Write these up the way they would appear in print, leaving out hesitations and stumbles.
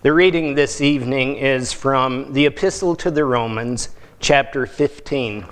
The reading this evening is from the Epistle to the Romans, chapter 15.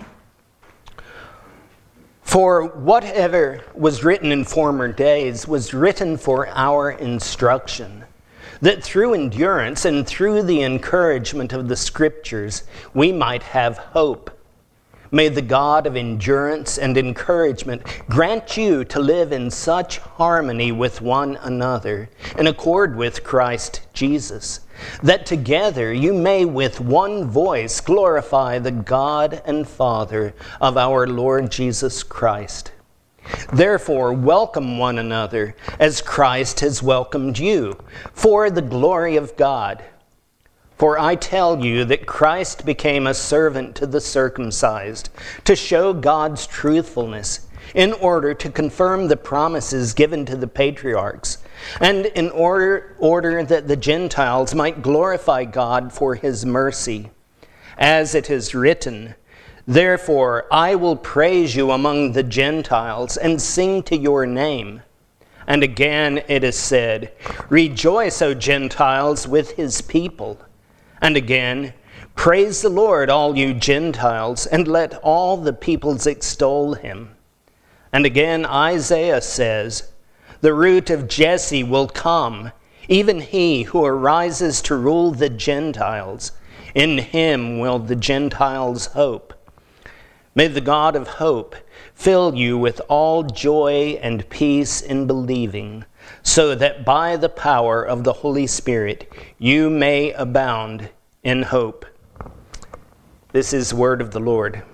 For whatever was written in former days was written for our instruction, that through endurance and through the encouragement of the Scriptures we might have hope. May the God of endurance and encouragement grant you to live in such harmony with one another, in accord with Christ Jesus, that together you may with one voice glorify the God and Father of our Lord Jesus Christ. Therefore, welcome one another as Christ has welcomed you, for the glory of God. For I tell you that Christ became a servant to the circumcised, to show God's truthfulness, in order to confirm the promises given to the patriarchs, and in order that the Gentiles might glorify God for his mercy. As it is written, therefore I will praise you among the Gentiles and sing to your name. And again it is said, rejoice, O Gentiles, with his people. And again, praise the Lord, all you Gentiles, and let all the peoples extol him. And again, Isaiah says, the root of Jesse will come, even he who arises to rule the Gentiles. In him will the Gentiles hope. May the God of hope fill you with all joy and peace in believing, so that by the power of the Holy Spirit you may abound in hope. This is the word of the Lord.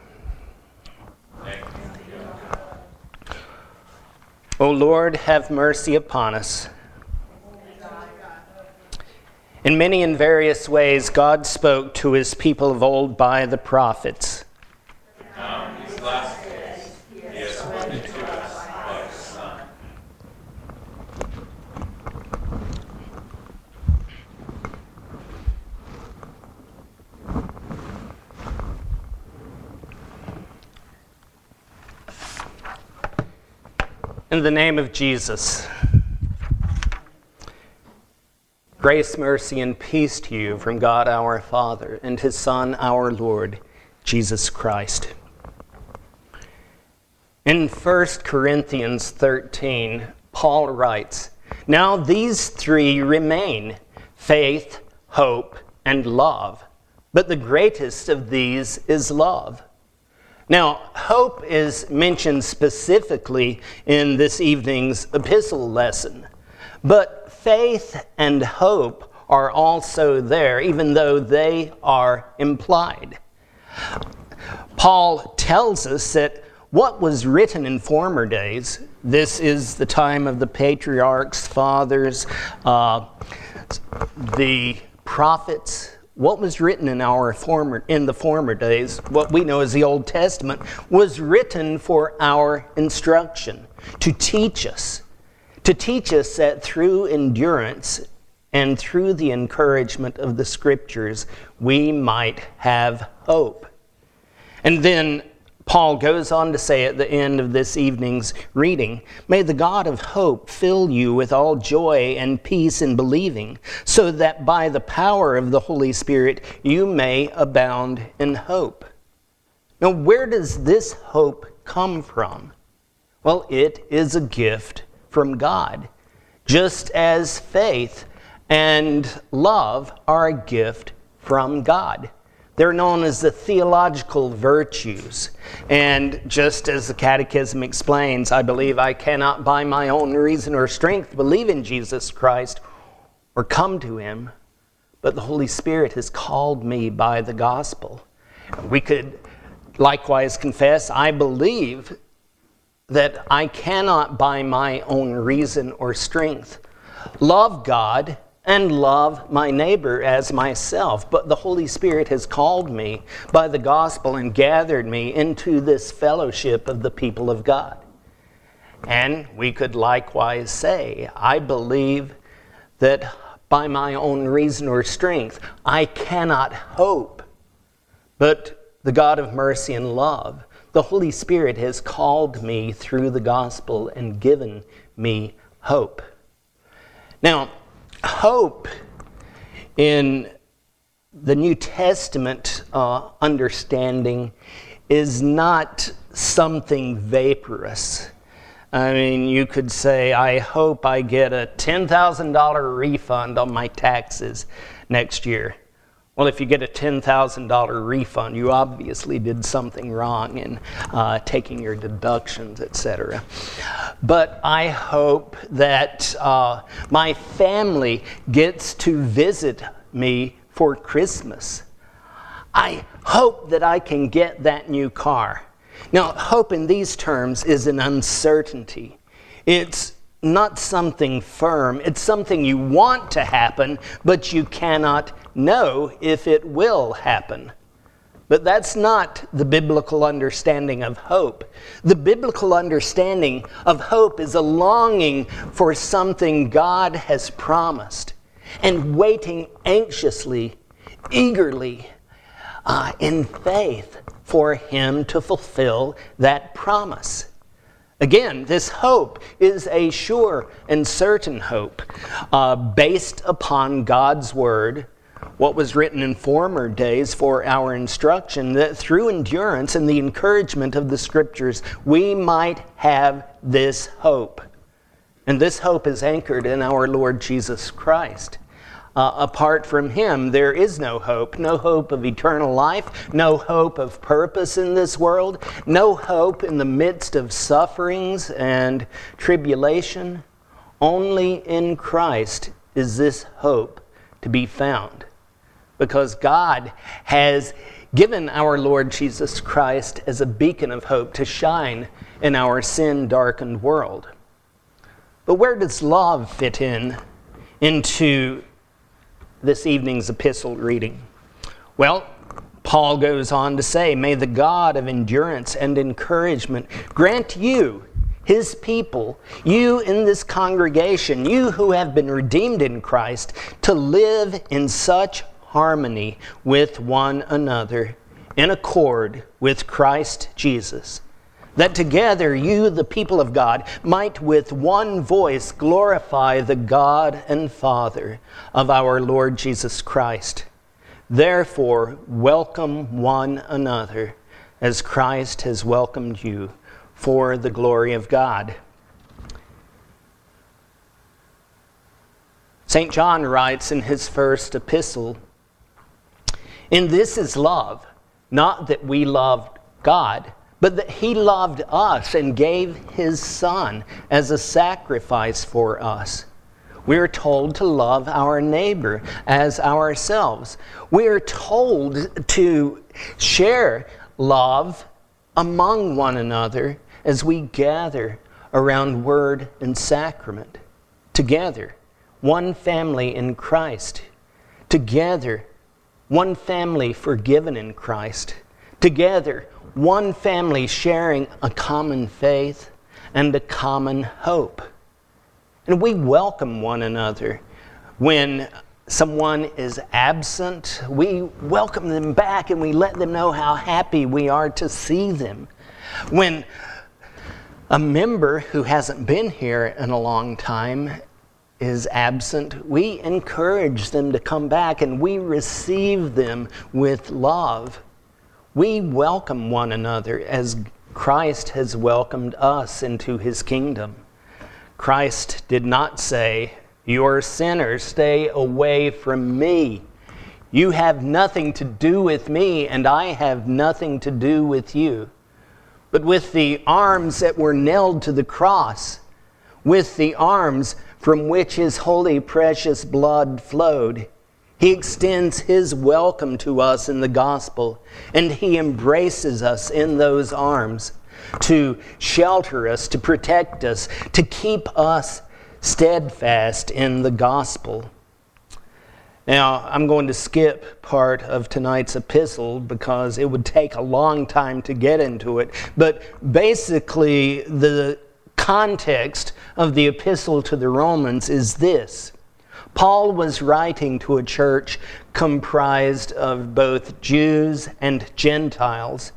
O Lord, have mercy upon us. In many and various ways, God spoke to his people of old by the prophets. Now in these last days, he has spoken to us by his Son. In the name of Jesus, grace, mercy, and peace to you from God our Father and his Son, our Lord, Jesus Christ. In 1 Corinthians 13, Paul writes, now these three remain, faith, hope, and love. But the greatest of these is love. Now, hope is mentioned specifically in this evening's epistle lesson. But faith and hope are also there, even though they are implied. Paul tells us that what was written in former days, this is the time of the patriarchs, fathers, the prophets. What was written in the former days, what we know as the Old Testament, was written for our instruction, to teach us that through endurance and through the encouragement of the Scriptures, we might have hope. And then Paul goes on to say at the end of this evening's reading, may the God of hope fill you with all joy and peace in believing, so that by the power of the Holy Spirit you may abound in hope. Now, where does this hope come from? Well, it is a gift from God, just as faith and love are a gift from God. They're known as the theological virtues. And just as the Catechism explains, I believe I cannot by my own reason or strength believe in Jesus Christ or come to him, but the Holy Spirit has called me by the gospel. We could likewise confess, I believe that I cannot by my own reason or strength love God and love my neighbor as myself. But the Holy Spirit has called me by the gospel and gathered me into this fellowship of the people of God. And we could likewise say, I believe that by my own reason or strength, I cannot hope. But the God of mercy and love, the Holy Spirit has called me through the gospel and given me hope. Now, hope in the New Testament understanding is not something vaporous. I mean, you could say, I hope I get a $10,000 refund on my taxes next year. Well, if you get a $10,000 refund, you obviously did something wrong in taking your deductions, etc. But I hope that my family gets to visit me for Christmas. I hope that I can get that new car. Now, hope in these terms is an uncertainty. It's not something firm. It's something you want to happen, but you cannot know if it will happen. But that's not the biblical understanding of hope. The biblical understanding of hope is a longing for something God has promised and waiting anxiously, eagerly, in faith for Him to fulfill that promise. Again, this hope is a sure and certain hope based upon God's Word, what was written in former days for our instruction, that through endurance and the encouragement of the Scriptures, we might have this hope. And this hope is anchored in our Lord Jesus Christ. Apart from Him, there is no hope of eternal life, no hope of purpose in this world, no hope in the midst of sufferings and tribulation. Only in Christ is this hope to be found, because God has given our Lord Jesus Christ as a beacon of hope to shine in our sin-darkened world. But where does love fit into this evening's epistle reading? Well, Paul goes on to say, may the God of endurance and encouragement grant you, His people, you in this congregation, you who have been redeemed in Christ, to live in such harmony with one another, in accord with Christ Jesus, that together you, the people of God, might with one voice glorify the God and Father of our Lord Jesus Christ. Therefore, welcome one another as Christ has welcomed you for the glory of God. St. John writes in his first epistle, "In this is love, not that we loved God, but that He loved us and gave His Son as a sacrifice for us." We are told to love our neighbor as ourselves. We are told to share love among one another as we gather around word and sacrament. Together, one family in Christ. Together, one family forgiven in Christ. Together, one family sharing a common faith and a common hope. And we welcome one another. When someone is absent, we welcome them back and we let them know how happy we are to see them. When a member who hasn't been here in a long time is absent, we encourage them to come back and we receive them with love. We welcome one another as Christ has welcomed us into His kingdom. Christ did not say, "You're sinners, stay away from me. You have nothing to do with me, and I have nothing to do with you." But with the arms that were nailed to the cross, with the arms from which His holy, precious blood flowed, He extends His welcome to us in the gospel, and He embraces us in those arms to shelter us, to protect us, to keep us steadfast in the gospel. Now, I'm going to skip part of tonight's epistle because it would take a long time to get into it. But basically, the context of the epistle to the Romans is this. Paul was writing to a church comprised of both Jews and Gentiles,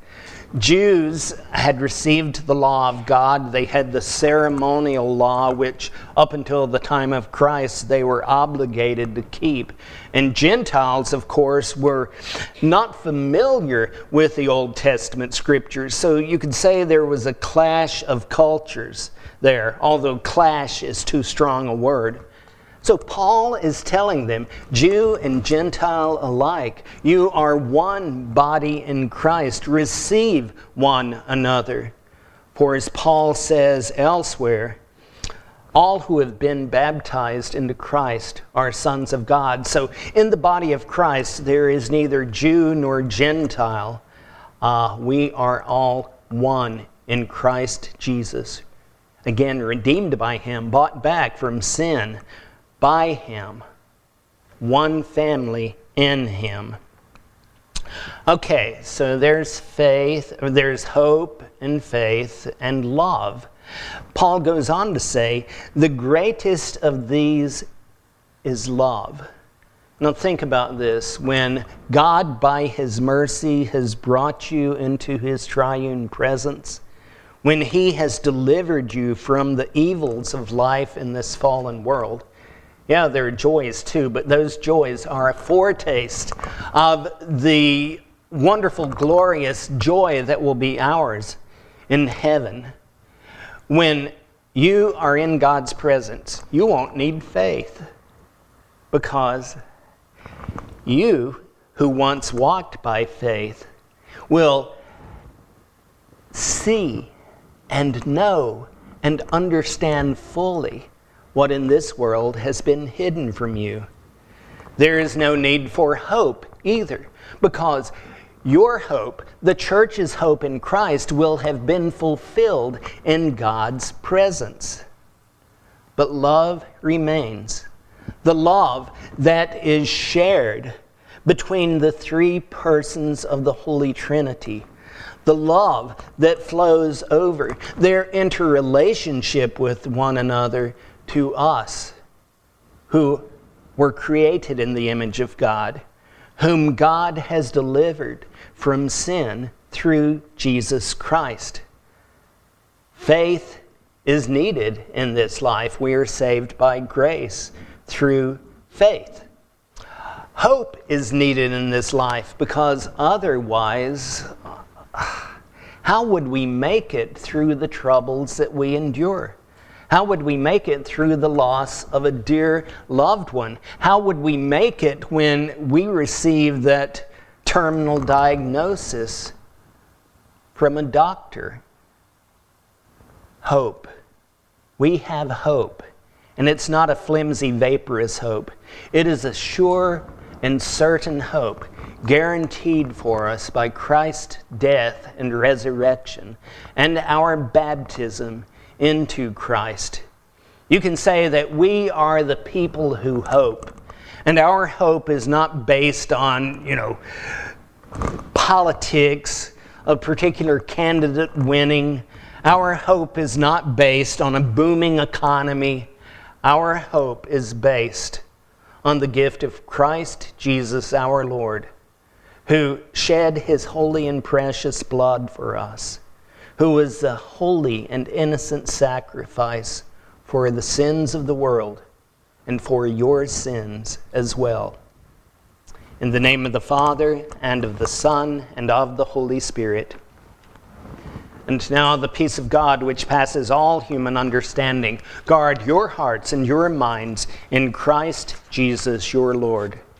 Jews had received the law of God. They had the ceremonial law, which up until the time of Christ they were obligated to keep. And Gentiles, of course, were not familiar with the Old Testament scriptures. So you could say there was a clash of cultures there, although clash is too strong a word. So Paul is telling them, Jew and Gentile alike, you are one body in Christ. Receive one another. For as Paul says elsewhere, all who have been baptized into Christ are sons of God. So in the body of Christ, there is neither Jew nor Gentile. We are all one in Christ Jesus. Again, redeemed by him, bought back from sin by him, one family in him. Okay, so there's faith, or there's hope and faith and love. Paul goes on to say, the greatest of these is love. Now think about this. When God, by his mercy, has brought you into his triune presence, when he has delivered you from the evils of life in this fallen world, yeah, there are joys too, but those joys are a foretaste of the wonderful, glorious joy that will be ours in heaven. When you are in God's presence, you won't need faith, because you, who once walked by faith, will see and know and understand fully what in this world has been hidden from you. There is no need for hope either, because your hope, the church's hope in Christ, will have been fulfilled in God's presence. But love remains. The love that is shared between the three persons of the Holy Trinity. The love that flows over their interrelationship with one another to us, who were created in the image of God, whom God has delivered from sin through Jesus Christ. Faith is needed in this life. We are saved by grace through faith. Hope is needed in this life, because otherwise, how would we make it through the troubles that we endure? How would we make it through the loss of a dear loved one? How would we make it when we receive that terminal diagnosis from a doctor? Hope. We have hope. And it's not a flimsy, vaporous hope. It is a sure and certain hope, guaranteed for us by Christ's death and resurrection and our baptism into Christ. You can say that we are the people who hope. And our hope is not based on, politics, a particular candidate winning. Our hope is not based on a booming economy. Our hope is based on the gift of Christ Jesus our Lord, who shed his holy and precious blood for us, who was the holy and innocent sacrifice for the sins of the world and for your sins as well. In the name of the Father, and of the Son, and of the Holy Spirit. And now the peace of God, which passes all human understanding, guard your hearts and your minds in Christ Jesus your Lord.